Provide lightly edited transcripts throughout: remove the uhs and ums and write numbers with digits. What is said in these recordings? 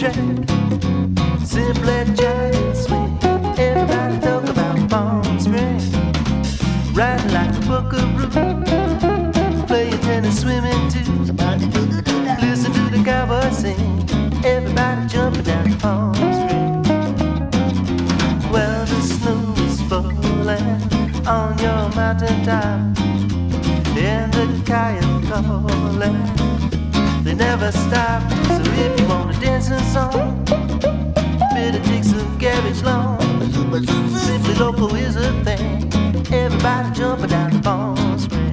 track. Simply giant swing. Everybody talk about Palm Springs. Riding like a buckaroo. Playing tennis, swimming too. Listen to the cowboy sing. Everybody jumping down to Palm Springs. Well, the snow is falling on your mountain top. And the coyote calling, they never stop. So if you want a dancing song, better take some cabbage long. Simply local is a thing. Everybody jumping down to Palm Springs.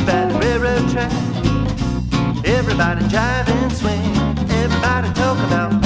Everybody jive and swing. Everybody talk about